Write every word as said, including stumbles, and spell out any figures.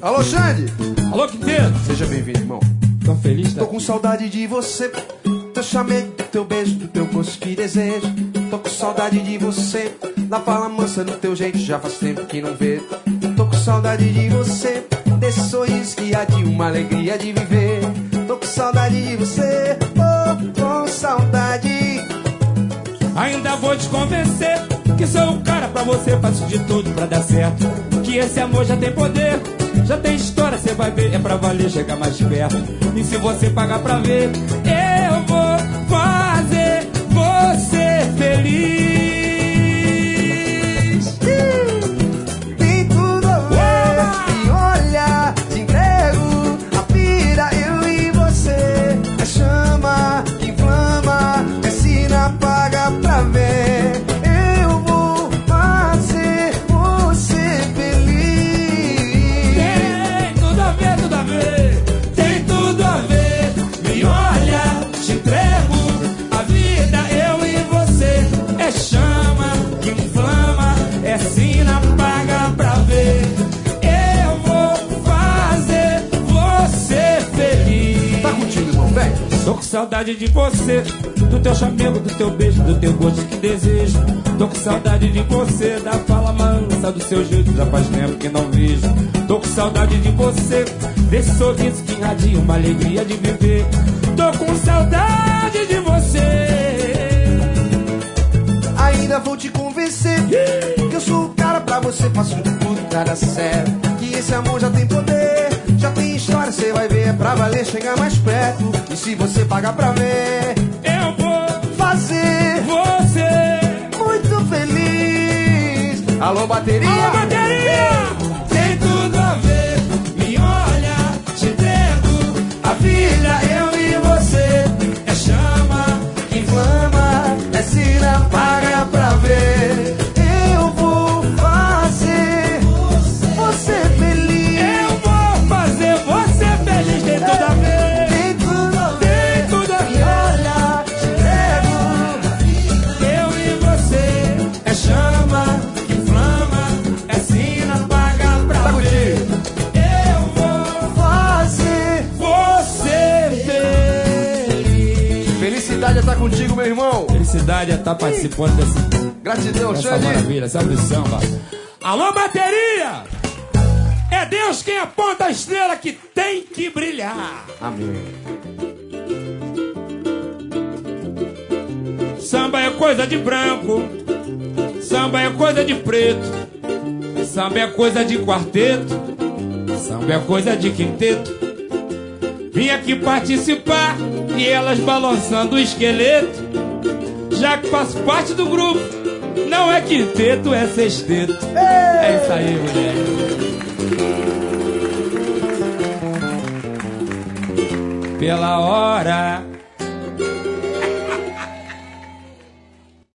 Alô, Xande! Alô, Quinteiro! Seja bem-vindo, irmão. Tô feliz, tá? Tô com saudade de você, teu chamego, do teu beijo, do teu gosto que desejo. Tô com saudade de você, na fala mansa, no teu jeito, já faz tempo que não vejo. Tô com saudade de você, desse sorriso que há de uma alegria de viver. Tô com saudade de você, oh, com saudade. Ainda vou te convencer que sou o cara pra você, faço de tudo pra dar certo. Que esse amor já tem poder, já tem história, cê vai ver, é pra valer, chegar mais perto. E se você pagar pra ver, eu vou fazer você feliz. Tem tudo a ver, e olha, te entrego a vida, eu e você. É chama que inflama, é sina, paga pra ver. Eu vou fazer você feliz. Tem tudo a ver, tudo a ver, tem tudo a ver. Me olha, te entrego a vida, eu e você. É chama que inflama, é sina, paga pra ver. Eu vou fazer você feliz. Tá contigo, irmão, vem. Tô com saudade de você, do teu chamego, do teu beijo, do teu gosto que desejo. Tô com saudade de você, da fala mansa, do seu jeito, já faz tempo que não vejo. Tô com saudade de você, desse sorriso que irradia uma alegria de viver. Tô com saudade de você. Ainda vou te convencer que eu sou o cara pra você, faço de tudo pra dar certo. Que esse amor já tem poder, já tem história, cê vai ver, é pra valer, chegar mais perto. E se você pagar pra ver, Eu vou fazer você. muito feliz. Alô, bateria! Alô, bateria! Tem tudo a ver. Me olha, te entrego a vida, eu e você. É chama que inflama, É sina, paga pra ver. Eu vou fazer você feliz. eu vou fazer você feliz. Tem tudo a ver. Tem tudo a ver. Tem tudo a E ver. olha, te entrego. Eu e você. É chama que inflama, é sina, paga pra Tá ver. contigo. Eu vou Fazer. você feliz. Felicidade é tá contigo, meu irmão. Felicidade é estar participando desse, Gratidão, dessa Xande. maravilha, essa samba. Alô, bateria! É Deus quem aponta a estrela que tem que brilhar. Amém. Samba é coisa de branco, samba é coisa de preto, samba é coisa de quarteto, samba é coisa de quinteto. Vim aqui participar e elas balançando o esqueleto. Já que faço parte do grupo, não é quinteto, é sexteto. É isso aí, mulher. Pela hora